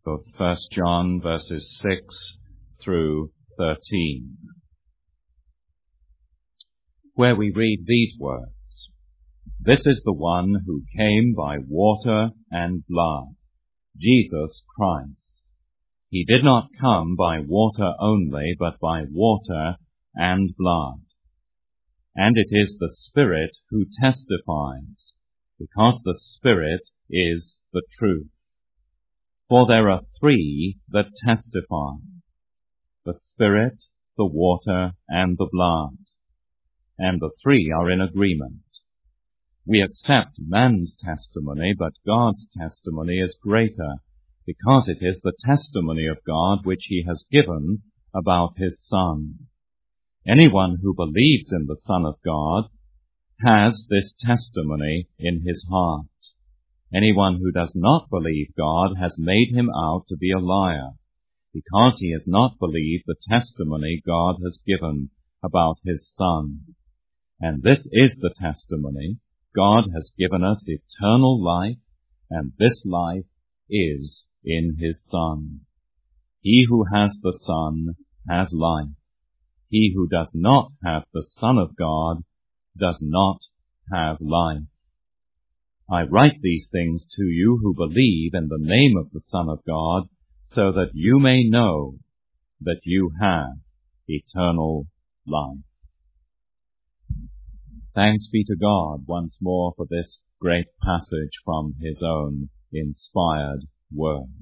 of 1 John verses 6 through 13, where we read these words: "This is the one who came by water and blood, Jesus Christ. He did not come by water only, but by water and blood. And it is the Spirit who testifies, because the Spirit is the truth. For there are three that testify: the Spirit, the water, and the blood. And the three are in agreement. We accept man's testimony, but God's testimony is greater, because it is the testimony of God which he has given about his Son. Anyone who believes in the Son of God has this testimony in his heart. Anyone who does not believe God has made him out to be a liar, because he has not believed the testimony God has given about his Son. And this is the testimony: God has given us eternal life, and this life is in his Son. He who has the Son has life. He who does not have the Son of God does not have life. I write these things to you who believe in the name of the Son of God, so that you may know that you have eternal life." Thanks be to God once more for this great passage from his own inspired word.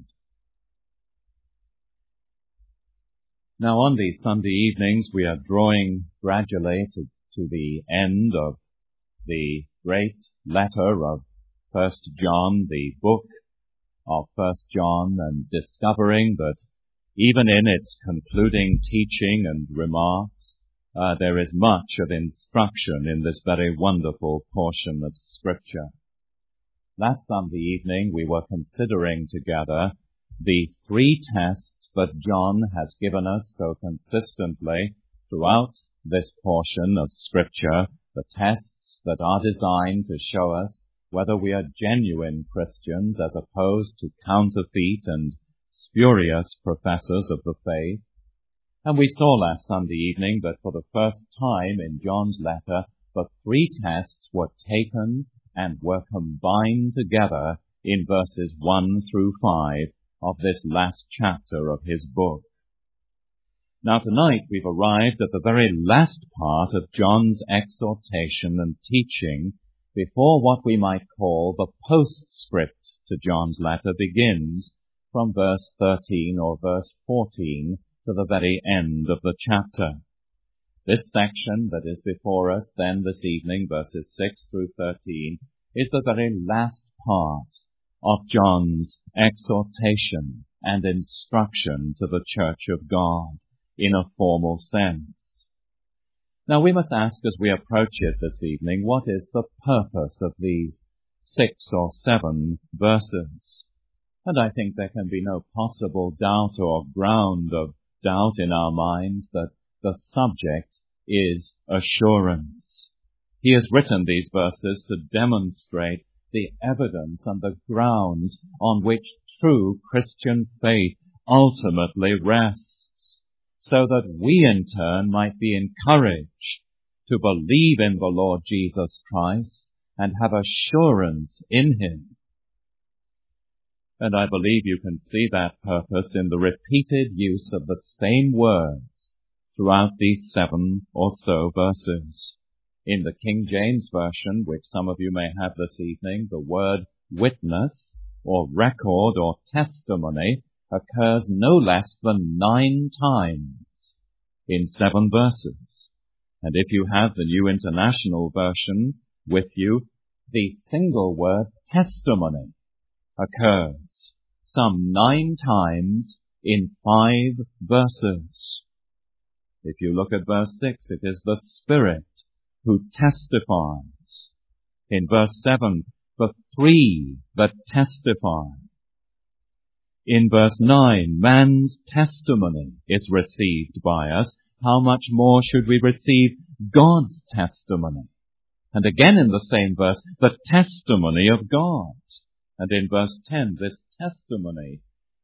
Now, on these Sunday evenings, we are drawing gradually to the end of the great letter of 1 John, the book of 1 John, and discovering that even in its concluding teaching and remarks, there is much of instruction in this very wonderful portion of Scripture. Last Sunday evening, we were considering together the three tests that John has given us so consistently throughout this portion of Scripture, the tests that are designed to show us whether we are genuine Christians as opposed to counterfeit and spurious professors of the faith. And we saw last Sunday evening that for the first time in John's letter, the three tests were taken and were combined together in verses 1 through 5 of this last chapter of his book. Now tonight we've arrived at the very last part of John's exhortation and teaching before what we might call the postscript to John's letter begins from verse 13 or verse 14 to the very end of the chapter. This section that is before us then this evening, verses 6 through 13, is the very last part of John's exhortation and instruction to the Church of God in a formal sense. Now we must ask as we approach it this evening, what is the purpose of these 6 or 7 verses? And I think there can be no possible doubt or ground of doubt in our minds that the subject is assurance. He has written these verses to demonstrate the evidence and the grounds on which true Christian faith ultimately rests, so that we in turn might be encouraged to believe in the Lord Jesus Christ and have assurance in him. And I believe you can see that purpose in the repeated use of the same words throughout these 7 or so verses. In the King James Version, which some of you may have this evening, the word witness or record or testimony occurs no less than 9 times in 7 verses. And if you have the New International Version with you, the single word testimony occurs some 9 times in 5 verses. If you look at verse 6, it is the Spirit who testifies. In verse 7, the 3 that testify. In verse 9, man's testimony is received by us. How much more should we receive God's testimony? And again in the same verse, the testimony of God. And in verse 10, this testimony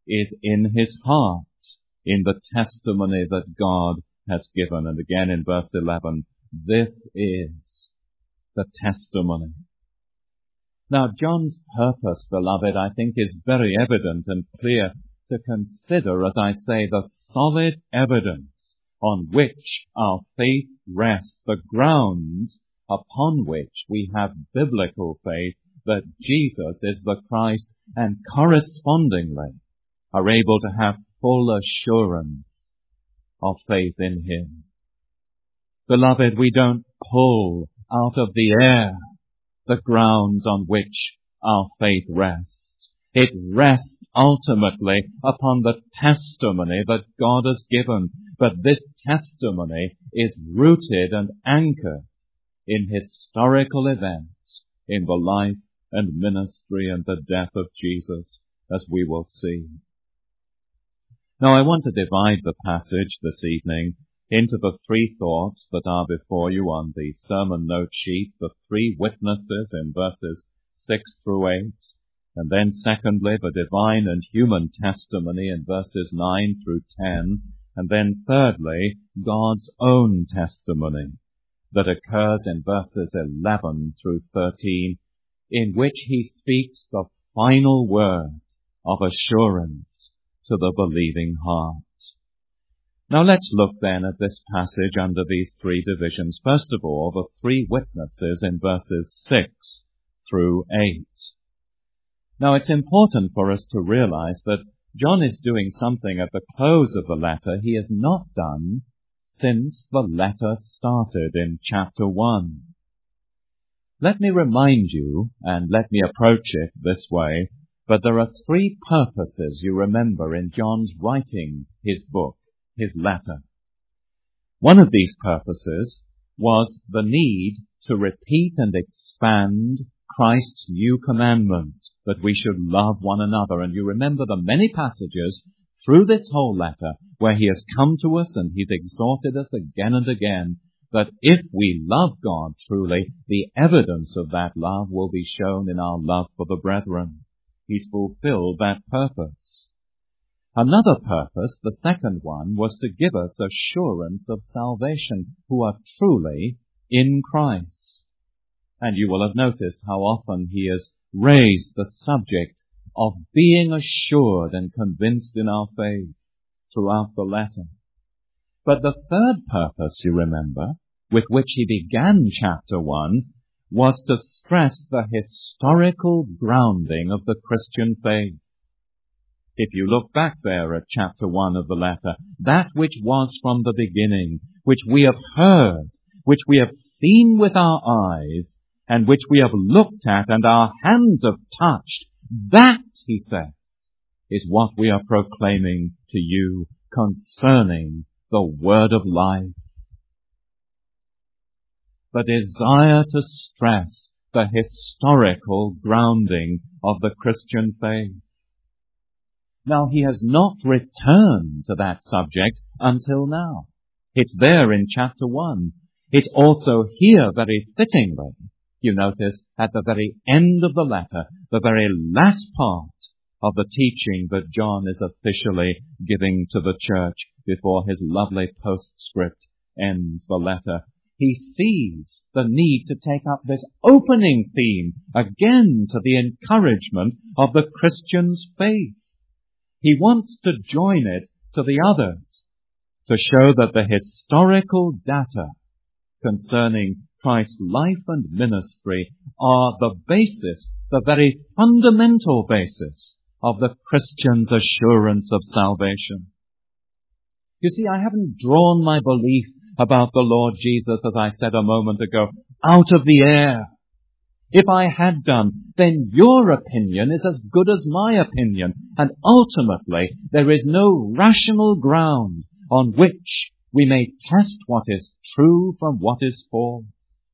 is in his heart, in the testimony that God has given. And again in verse 11, this is the testimony. Now, John's purpose, beloved, I think is very evident and clear to consider, as I say, the solid evidence on which our faith rests, the grounds upon which we have biblical faith that Jesus is the Christ, and correspondingly are able to have full assurance of faith in him. Beloved, we don't pull out of the air the grounds on which our faith rests. It rests ultimately upon the testimony that God has given, but this testimony is rooted and anchored in historical events, in the life and ministry and the death of Jesus, as we will see. Now I want to divide the passage this evening into the three thoughts that are before you on the sermon note sheet, the three witnesses in verses 6 through 8, and then secondly, the divine and human testimony in verses 9 through 10, and then thirdly, God's own testimony that occurs in verses 11 through 13, in which he speaks the final word of assurance to the believing heart. Now let's look then at this passage under these three divisions. First of all, the three witnesses in verses 6 through 8. Now it's important for us to realize that John is doing something at the close of the letter he has not done since the letter started in chapter 1. Let me remind you, and let me approach it this way, but there are three purposes you remember in John's writing his book, his letter. One of these purposes was the need to repeat and expand Christ's new commandment, that we should love one another. And you remember the many passages through this whole letter where he has come to us and he's exhorted us again and again that if we love God truly, the evidence of that love will be shown in our love for the brethren. He's fulfilled that purpose. Another purpose, the second one, was to give us assurance of salvation who are truly in Christ. And you will have noticed how often he has raised the subject of being assured and convinced in our faith throughout the letter. But the third purpose, you remember, with which he began chapter 1, was to stress the historical grounding of the Christian faith. If you look back there at chapter 1 of the letter, that which was from the beginning, which we have heard, which we have seen with our eyes, and which we have looked at and our hands have touched, that, he says, is what we are proclaiming to you concerning the word of life. The desire to stress the historical grounding of the Christian faith. Now, he has not returned to that subject until now. It's there in chapter 1. It's also here very fittingly, you notice, at the very end of the letter, the very last part of the teaching that John is officially giving to the church before his lovely postscript ends the letter. He sees the need to take up this opening theme again to the encouragement of the Christian's faith. He wants to join it to the others to show that the historical data concerning Christ's life and ministry are the basis, the very fundamental basis of the Christian's assurance of salvation. You see, I haven't drawn my belief about the Lord Jesus, as I said a moment ago, out of the air. If I had done, then your opinion is as good as my opinion, and ultimately there is no rational ground on which we may test what is true from what is false.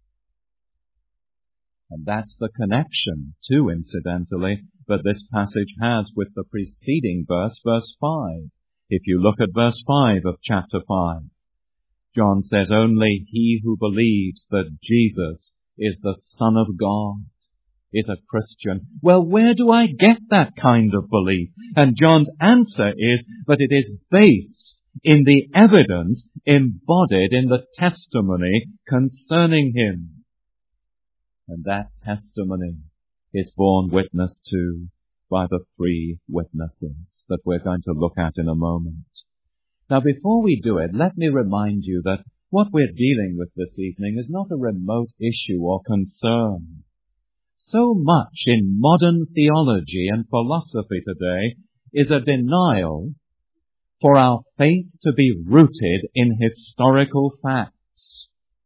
And that's the connection, too, incidentally, that this passage has with the preceding verse, verse 5. If you look at verse 5 of chapter 5, John says, only he who believes that Jesus is the Son of God is a Christian. Well, where do I get that kind of belief? And John's answer is that it is based in the evidence embodied in the testimony concerning him. And that testimony is borne witness to by the three witnesses that we're going to look at in a moment. Now, before we do it, let me remind you that what we're dealing with this evening is not a remote issue or concern. So much in modern theology and philosophy today is a denial for our faith to be rooted in historical facts.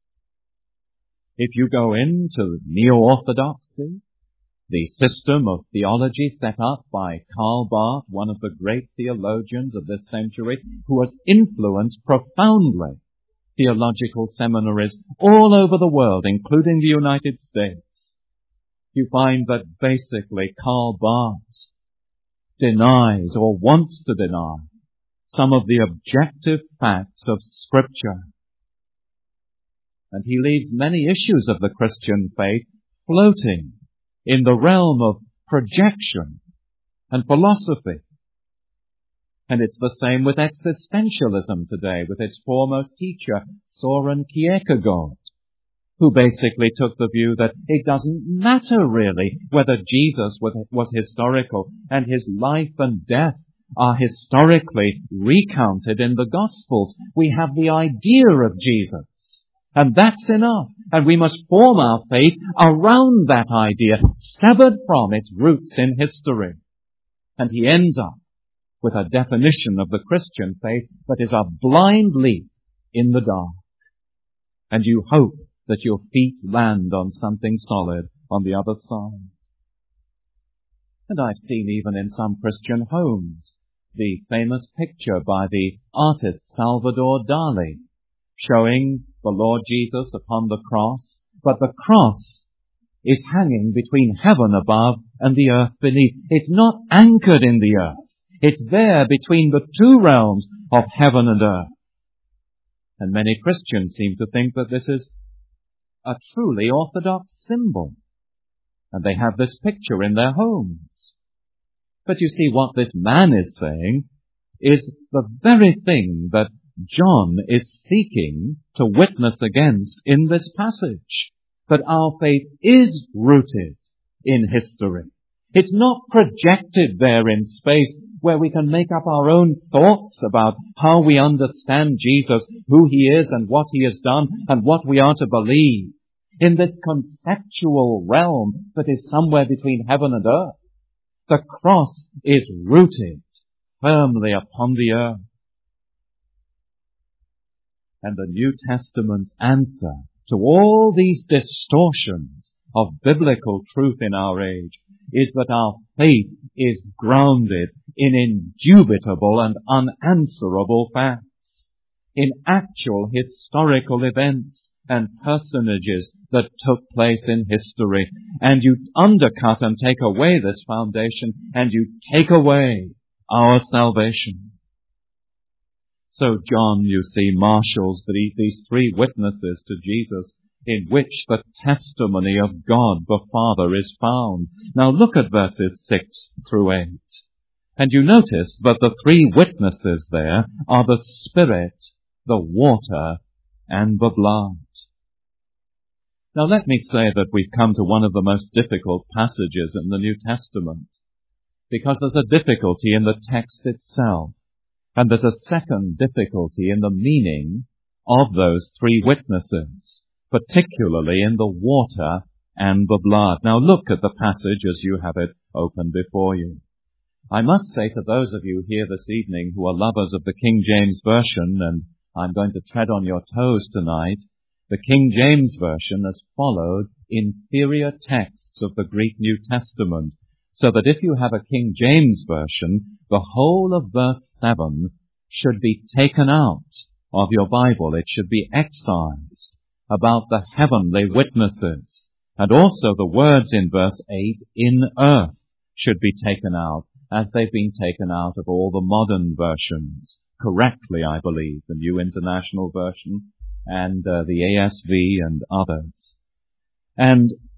If you go into neo-orthodoxy, the system of theology set up by Karl Barth, one of the great theologians of this century, who has influenced profoundly theological seminaries all over the world, including the United States, you find that basically Karl Barth denies or wants to deny some of the objective facts of Scripture. And he leaves many issues of the Christian faith floating in the realm of projection and philosophy. And it's the same with existentialism today, with its foremost teacher, Søren Kierkegaard, who basically took the view that it doesn't matter really whether Jesus was historical and his life and death are historically recounted in the Gospels. We have the idea of Jesus, and that's enough. And we must form our faith around that idea, severed from its roots in history. And he ends up with a definition of the Christian faith that is a blind leap in the dark. And you hope that your feet land on something solid on the other side. And I've seen even in some Christian homes the famous picture by the artist Salvador Dali, showing the Lord Jesus upon the cross, but the cross is hanging between heaven above and the earth beneath. It's not anchored in the earth. It's there between the two realms of heaven and earth. And many Christians seem to think that this is a truly orthodox symbol, and they have this picture in their homes. But you see, what this man is saying is the very thing that John is seeking to witness against in this passage, that our faith is rooted in history. It's not projected there in space where we can make up our own thoughts about how we understand Jesus, who he is and what he has done and what we are to believe in this conceptual realm that is somewhere between heaven and earth. The cross is rooted firmly upon the earth. And the New Testament's answer to all these distortions of biblical truth in our age is that our faith is grounded in indubitable and unanswerable facts, in actual historical events and personages that took place in history. And you undercut and take away this foundation, and you take away our salvation. So John, you see, marshals these three witnesses to Jesus in which the testimony of God the Father is found. Now look at verses 6 through 8. And you notice that the three witnesses there are the Spirit, the water, and the blood. Now let me say that we've come to one of the most difficult passages in the New Testament, because there's a difficulty in the text itself, and there's a second difficulty in the meaning of those three witnesses, particularly in the water and the blood. Now look at the passage as you have it open before you. I must say to those of you here this evening who are lovers of the King James Version, and I'm going to tread on your toes tonight, the King James Version has followed inferior texts of the Greek New Testament, so that if you have a King James Version, the whole of verse 7 should be taken out of your Bible. It should be excised about the heavenly witnesses. And also the words in verse 8, in earth, should be taken out, as they've been taken out of all the modern versions. Correctly, I believe, the New International Version and the ASV and others. And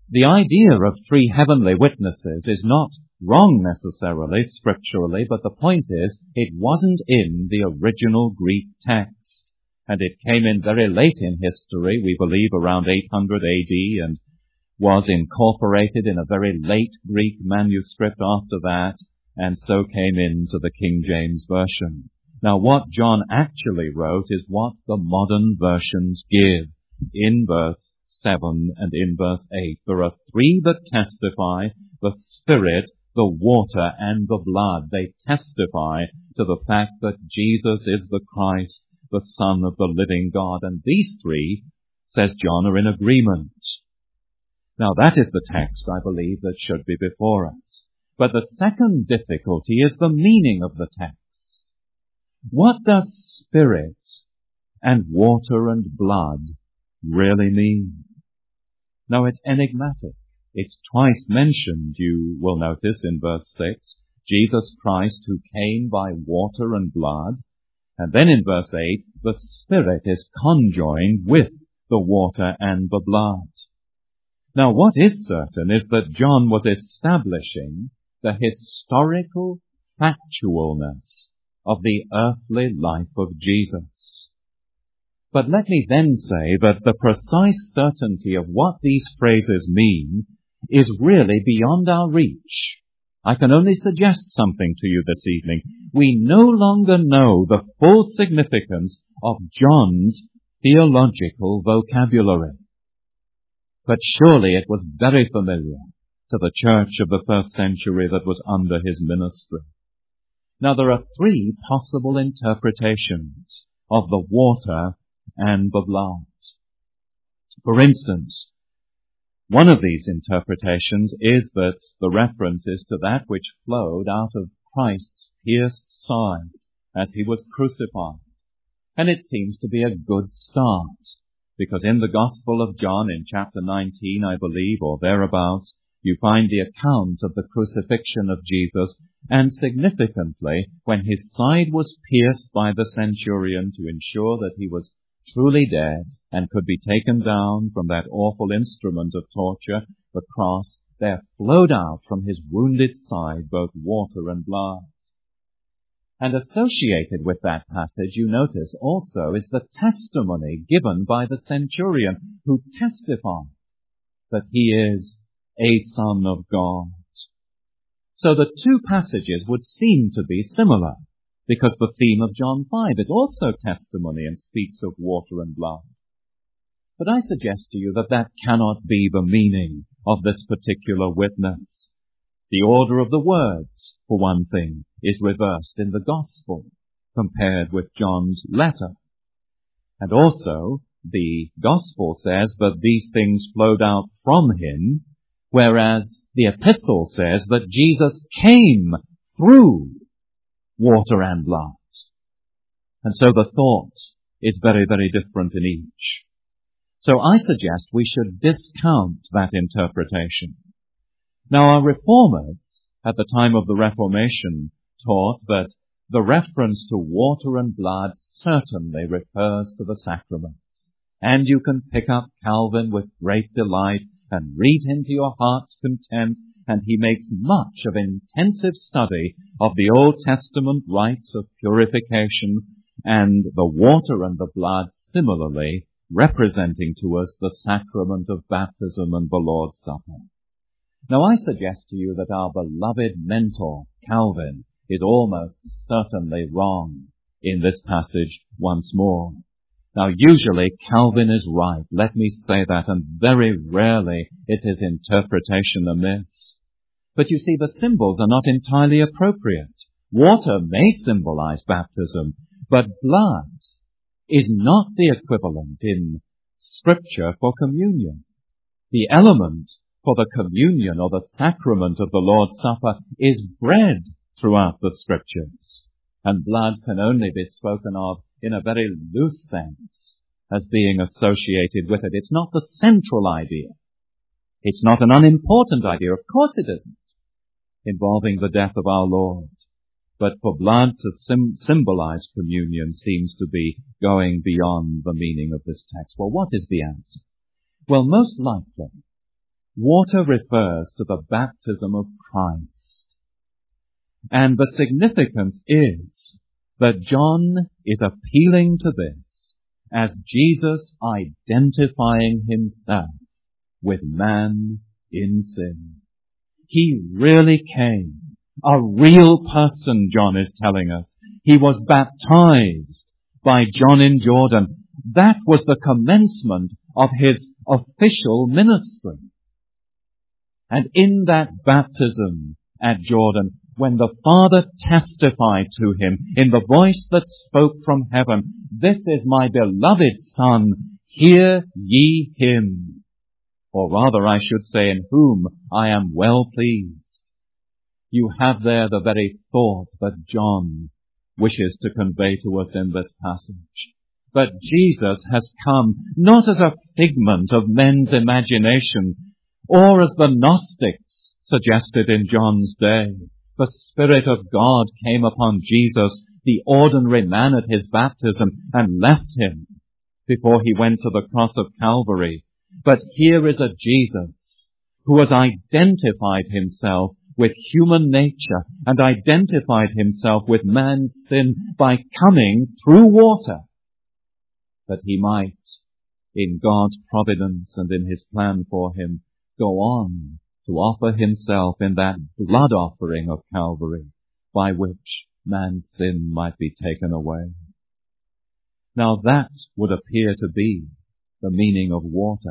the idea of three heavenly witnesses is not wrong necessarily, scripturally, but the point is, it wasn't in the original Greek text. And it came in very late in history, we believe around 800 AD, and was incorporated in a very late Greek manuscript after that, and so came into the King James Version. Now what John actually wrote is what the modern versions give in verse 7 and in verse 8. There are three that testify: the Spirit, the water, and the blood. They testify to the fact that Jesus is the Christ, the Son of the living God. And these three, says John, are in agreement. Now that is the text, I believe, that should be before us. But the second difficulty is the meaning of the text. What does Spirit and water and blood really mean? Now it's enigmatic. It's twice mentioned, you will notice in verse 6, Jesus Christ who came by water and blood. And then in verse 8, the Spirit is conjoined with the water and the blood. Now what is certain is that John was establishing the historical factualness of the earthly life of Jesus. But let me then say that the precise certainty of what these phrases mean is really beyond our reach. I can only suggest something to you this evening. We no longer know the full significance of John's theological vocabulary. But surely it was very familiar to the church of the first century that was under his ministry. Now there are three possible interpretations of the water and the blood. For instance, one of these interpretations is that the reference is to that which flowed out of Christ's pierced side as he was crucified. And it seems to be a good start, because in the Gospel of John, in chapter 19, I believe, or thereabouts, you find the account of the crucifixion of Jesus, and significantly, when his side was pierced by the centurion to ensure that he was truly dead and could be taken down from that awful instrument of torture, the cross, there flowed out from his wounded side both water and blood. And associated with that passage, you notice also, is the testimony given by the centurion who testified that he is a Son of God. So the two passages would seem to be similar, because the theme of John 5 is also testimony and speaks of water and blood. But I suggest to you that that cannot be the meaning of this particular witness. The order of the words, for one thing, is reversed in the Gospel compared with John's letter. And also, the Gospel says that these things flowed out from him, whereas the Epistle says that Jesus came through water and blood. And so the thought is very, very different in each. So I suggest we should discount that interpretation. Now our reformers at the time of the Reformation taught that the reference to water and blood certainly refers to the sacraments. And you can pick up Calvin with great delight and read him to your heart's content, and he makes much of intensive study of the Old Testament rites of purification, and the water and the blood similarly representing to us the sacrament of baptism and the Lord's Supper. Now I suggest to you that our beloved mentor, Calvin, is almost certainly wrong in this passage once more. Now usually Calvin is right, let me say that, and very rarely is his interpretation amiss. But you see, the symbols are not entirely appropriate. Water may symbolize baptism, but blood is not the equivalent in Scripture for communion. The element for the communion or the sacrament of the Lord's Supper is bread throughout the Scriptures, and blood can only be spoken of in a very loose sense as being associated with it. It's not the central idea. It's not an unimportant idea. Of course it isn't, involving the death of our Lord. But for blood to symbolize communion seems to be going beyond the meaning of this text. Well, what is the answer? Well, most likely, water refers to the baptism of Christ. And the significance is that John is appealing to this as Jesus identifying himself with man in sin. He really came. A real person, John is telling us. He was baptized by John in Jordan. That was the commencement of his official ministry. And in that baptism at Jordan, when the Father testified to him in the voice that spoke from heaven, "This is my beloved Son, hear ye him." Or rather, I should say, in whom I am well pleased. You have there the very thought that John wishes to convey to us in this passage. That Jesus has come not as a figment of men's imagination, or as the Gnostics suggested in John's day. The Spirit of God came upon Jesus, the ordinary man at his baptism, and left him before he went to the cross of Calvary. But here is a Jesus who has identified himself with human nature and identified himself with man's sin by coming through water, that he might, in God's providence and in his plan for him, go on to offer himself in that blood offering of Calvary by which man's sin might be taken away. Now that would appear to be the meaning of water.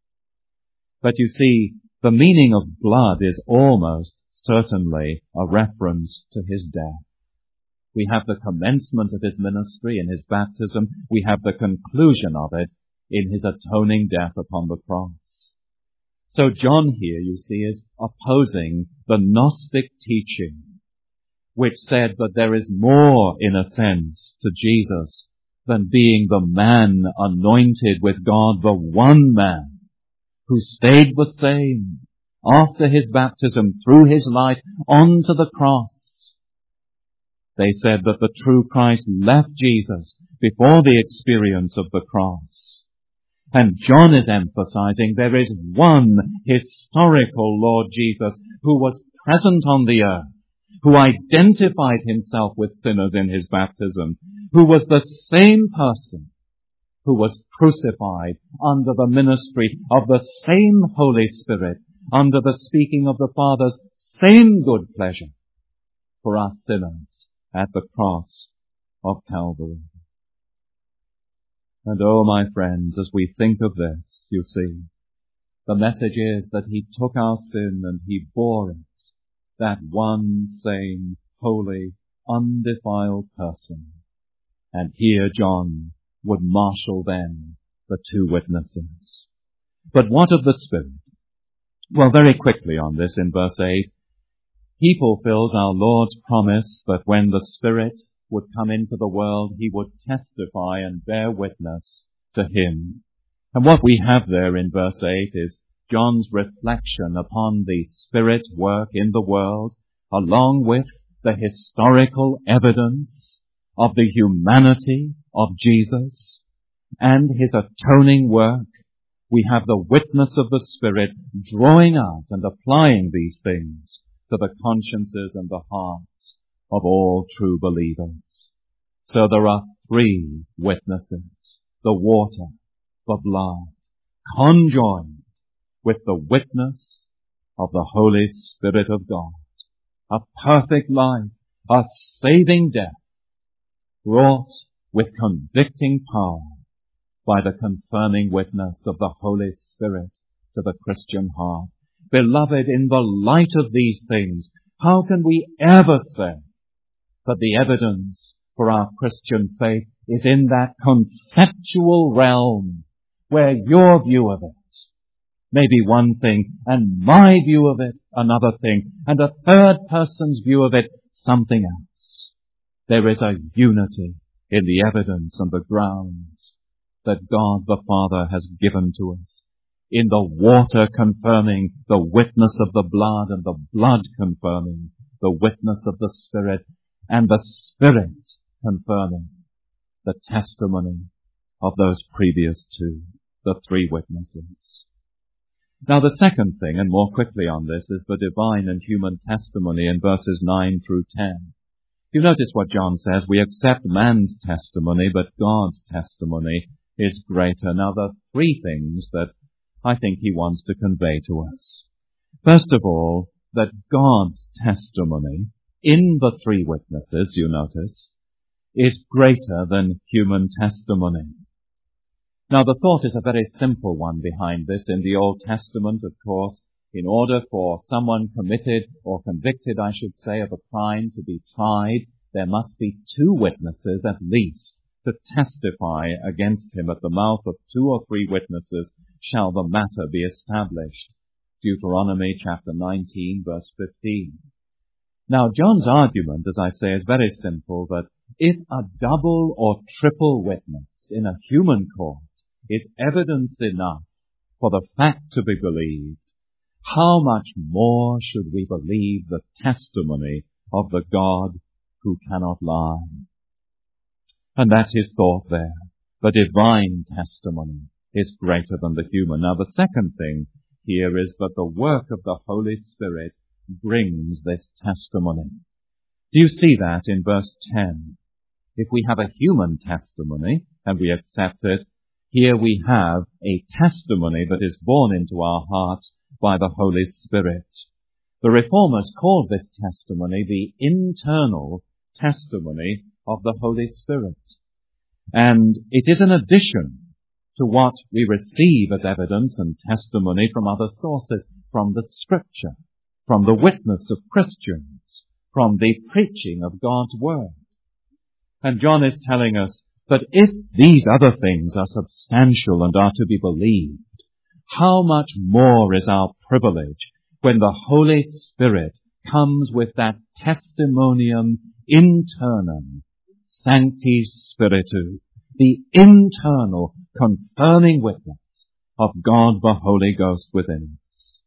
But you see, the meaning of blood is almost certainly a reference to his death. We have the commencement of his ministry in his baptism. We have the conclusion of it in his atoning death upon the cross. So John here, you see, is opposing the Gnostic teaching, which said that there is more, in a sense, to Jesus than being the man anointed with God, the one man who stayed the same after his baptism through his life onto the cross. They said that the true Christ left Jesus before the experience of the cross. And John is emphasizing there is one historical Lord Jesus who was present on the earth, who identified himself with sinners in his baptism, who was the same person who was crucified under the ministry of the same Holy Spirit, under the speaking of the Father's same good pleasure for us sinners at the cross of Calvary. And oh, my friends, as we think of this, you see, the message is that he took our sin and he bore it, that one same, holy, undefiled person. And here John would marshal then the two witnesses. But what of the Spirit? Well, very quickly on this in verse 8, he fulfills our Lord's promise that when the Spirit would come into the world, he would testify and bear witness to him. And what we have there in verse 8 is John's reflection upon the Spirit work in the world, along with the historical evidence of the humanity of Jesus and his atoning work. We have the witness of the Spirit drawing out and applying these things to the consciences and the hearts of all true believers. So there are three witnesses: the water, the blood, conjoined with the witness of the Holy Spirit of God. A perfect life, a saving death, wrought with convicting power by the confirming witness of the Holy Spirit to the Christian heart. Beloved, in the light of these things, how can we ever say that the evidence for our Christian faith is in that conceptual realm where your view of it may be one thing and my view of it another thing and a third person's view of it something else? There is a unity in the evidence and the grounds that God the Father has given to us, in the water confirming the witness of the blood and the blood confirming the witness of the Spirit, and the Spirit confirming the testimony of those previous two, the three witnesses. Now the second thing, and more quickly on this, is the divine and human testimony in verses 9 through 10. You notice what John says, we accept man's testimony, but God's testimony is greater. Now there are three things that I think he wants to convey to us. First of all, that God's testimony in the three witnesses, you notice, is greater than human testimony. Now the thought is a very simple one behind this. In the Old Testament, of course, in order for someone committed or convicted, I should say, of a crime to be tried, there must be two witnesses at least to testify against him. At the mouth of two or three witnesses shall the matter be established. Deuteronomy chapter 19, verse 15. Now John's argument, as I say, is very simple, that if a double or triple witness in a human court is evidence enough for the fact to be believed, how much more should we believe the testimony of the God who cannot lie? And that's his thought there. The divine testimony is greater than the human. Now the second thing here is that the work of the Holy Spirit brings this testimony. Do you see that in verse 10? If we have a human testimony and we accept it, here we have a testimony that is borne into our hearts by the Holy Spirit. The Reformers called this testimony the internal testimony of the Holy Spirit. And it is an addition to what we receive as evidence and testimony from other sources, from the Scripture, from the witness of Christians, from the preaching of God's Word. And John is telling us that if these other things are substantial and are to be believed, how much more is our privilege when the Holy Spirit comes with that testimonium internum sanctis spiritu, the internal confirming witness of God the Holy Ghost within us.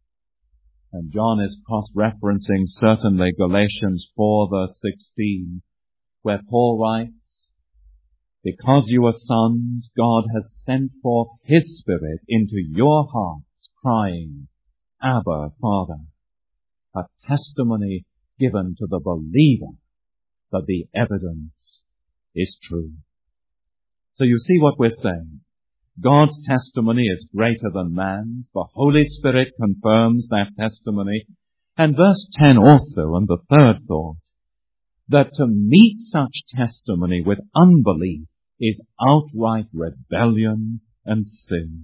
And John is cross-referencing certainly Galatians 4 verse 16, where Paul writes, because you are sons, God has sent forth His Spirit into your hearts, crying, Abba, Father, a testimony given to the believer that the evidence is true. So you see what we're saying. God's testimony is greater than man's. The Holy Spirit confirms that testimony. And verse 10 also, and the third thought, that to meet such testimony with unbelief is outright rebellion and sin.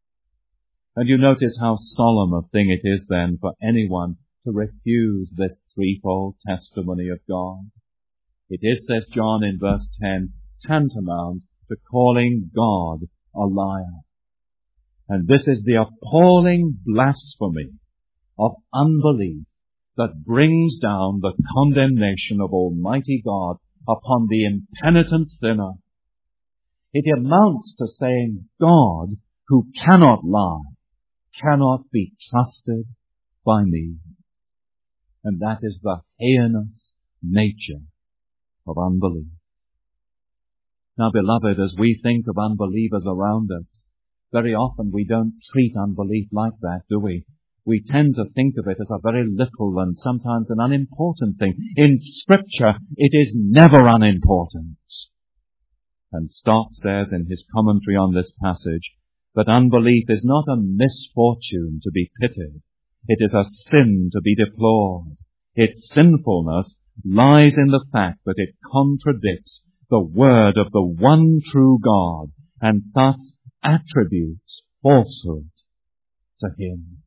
And you notice how solemn a thing it is then for anyone to refuse this threefold testimony of God. It is, says John in verse 10, tantamount to calling God a liar. And this is the appalling blasphemy of unbelief that brings down the condemnation of Almighty God upon the impenitent sinner. It amounts to saying God, who cannot lie, cannot be trusted by me. And that is the heinous nature of unbelief. Now, beloved, as we think of unbelievers around us, very often we don't treat unbelief like that, do we? We tend to think of it as a very little and sometimes an unimportant thing. In Scripture, it is never unimportant. And Stott says in his commentary on this passage that unbelief is not a misfortune to be pitied. It is a sin to be deplored. Its sinfulness lies in the fact that it contradicts the word of the one true God and thus attributes falsehood to Him.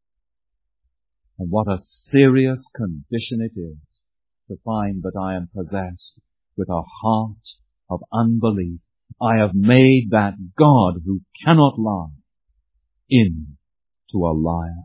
And what a serious condition it is to find that I am possessed with a heart of unbelief. I have made that God who cannot lie into a liar.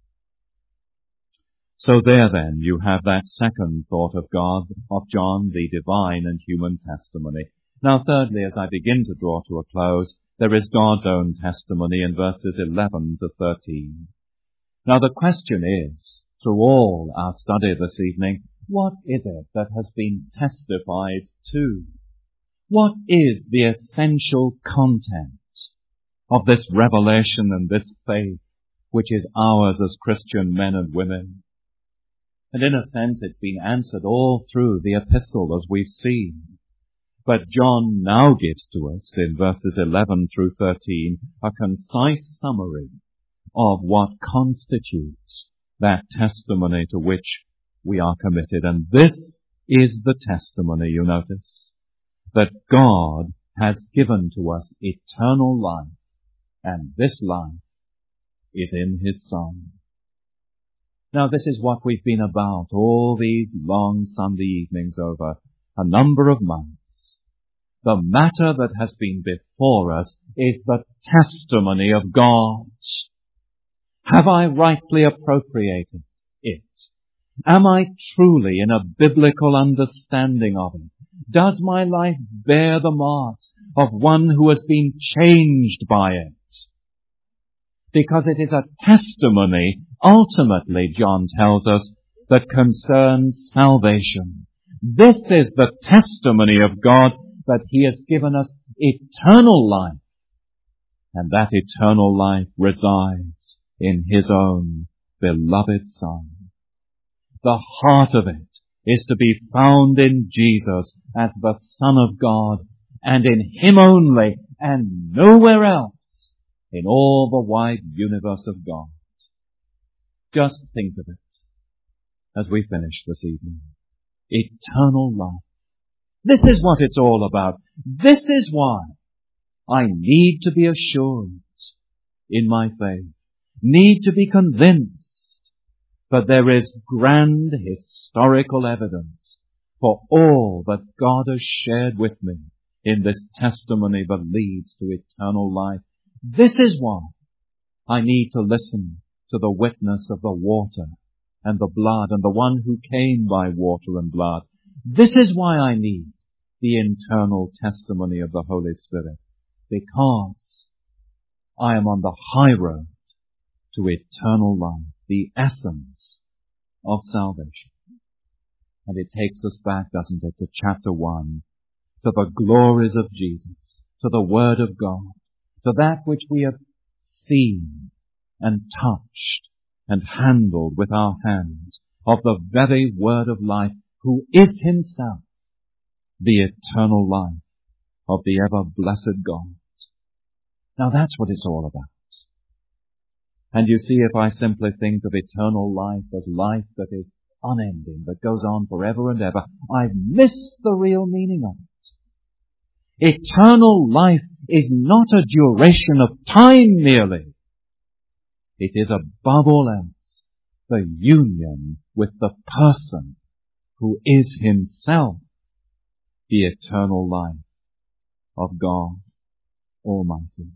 So there then you have that second thought of God, of John, the divine and human testimony. Now thirdly, as I begin to draw to a close, there is God's own testimony in verses 11 to 13. Now the question is, through all our study this evening, what is it that has been testified to? What is the essential content of this revelation and this faith which is ours as Christian men and women. And in a sense, it's been answered all through the epistle, as we've seen. But John now gives to us, in verses 11 through 13, a concise summary of what constitutes that testimony to which we are committed. And this is the testimony, you notice, that God has given to us eternal life, and this life is in His Son. Now, this is what we've been about all these long Sunday evenings over a number of months. The matter that has been before us is the testimony of God. Have I rightly appropriated it? Am I truly in a biblical understanding of it? Does my life bear the marks of one who has been changed by it? Because it is a testimony, ultimately, John tells us, that concerns salvation. This is the testimony of God, that He has given us eternal life, and that eternal life resides in His own beloved Son. The heart of it is to be found in Jesus as the Son of God, and in Him only, and nowhere else in all the wide universe of God. Just think of it as we finish this evening. Eternal life. This is what it's all about. This is why I need to be assured in my faith, need to be convinced that there is grand historical evidence for all that God has shared with me in this testimony that leads to eternal life. This is why I need to listen to the witness of the water and the blood and the one who came by water and blood. This is why I need the internal testimony of the Holy Spirit, because I am on the high road to eternal life, the essence of salvation. And it takes us back, doesn't it, to chapter 1, to the glories of Jesus, to the Word of God, to that which we have seen and touched and handled with our hands, of the very Word of life, who is Himself the eternal life of the ever-blessed God. Now that's what it's all about. And you see, if I simply think of eternal life as life that is unending, that goes on forever and ever, I've missed the real meaning of it. Eternal life is not a duration of time merely. It is above all else the union with the person who is Himself the eternal life of God Almighty.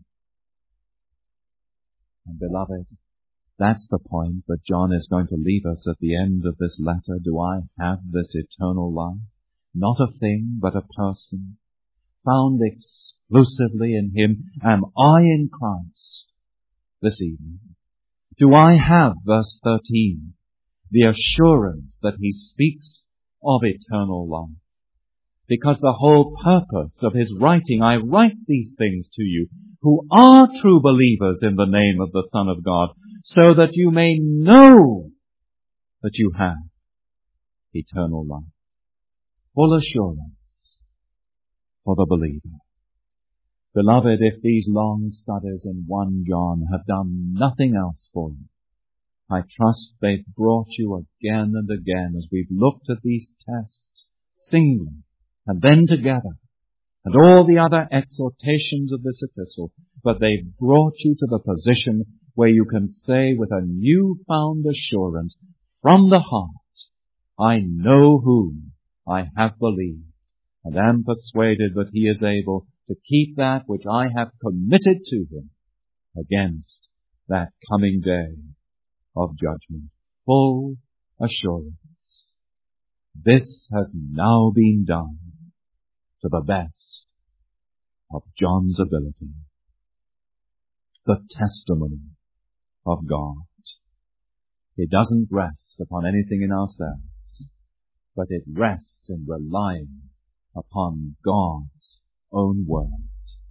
And beloved, that's the point that John is going to leave us at the end of this letter. Do I have this eternal life? Not a thing, but a person, found exclusively in Him. Am I in Christ this evening? Do I have, verse 13, the assurance that he speaks of eternal life? Because the whole purpose of his writing, I write these things to you who are true believers in the name of the Son of God, so that you may know that you have eternal life. Full assurance for the believer. Beloved, if these long studies in 1 John have done nothing else for you, I trust they've brought you again and again as we've looked at these texts singly and then together, and all the other exhortations of this epistle, but they've brought you to the position where you can say with a newfound assurance from the heart, I know whom I have believed, and am persuaded that he is able to keep that which I have committed to him against that coming day of judgment. Full assurance. This has now been done to the best of John's ability. The testimony of God. It doesn't rest upon anything in ourselves, but it rests in relying upon God's own word.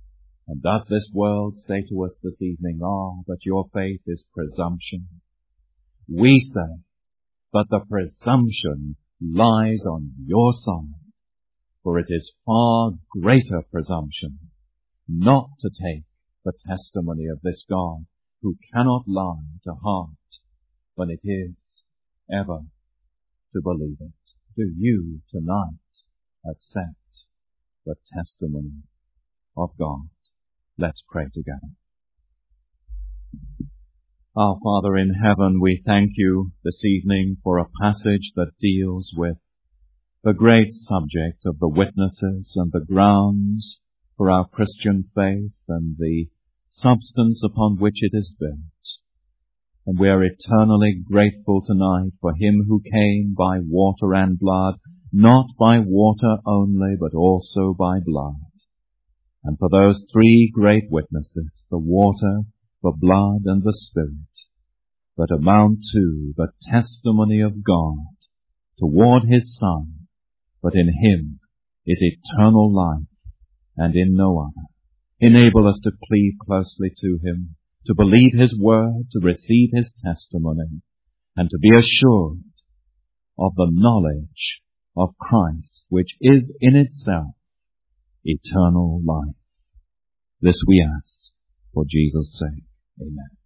And does this world say to us this evening, that your faith is presumption? We say, but the presumption lies on your side, for it is far greater presumption not to take the testimony of this God who cannot lie to heart, than it is ever to believe it. Do you tonight accept the testimony of God? Let's pray together. Our Father in heaven, we thank you this evening for a passage that deals with the great subject of the witnesses and the grounds for our Christian faith and the substance upon which it is built. And we are eternally grateful tonight for him who came by water and blood, not by water only, but also by blood. And for those three great witnesses, the water, the blood, and the Spirit, that amount to the testimony of God toward his Son, but in him is eternal life, and in no other. Enable us to cleave closely to him, to believe his word, to receive his testimony, and to be assured of the knowledge of Christ, which is in itself eternal life. This we ask for Jesus' sake. Amen.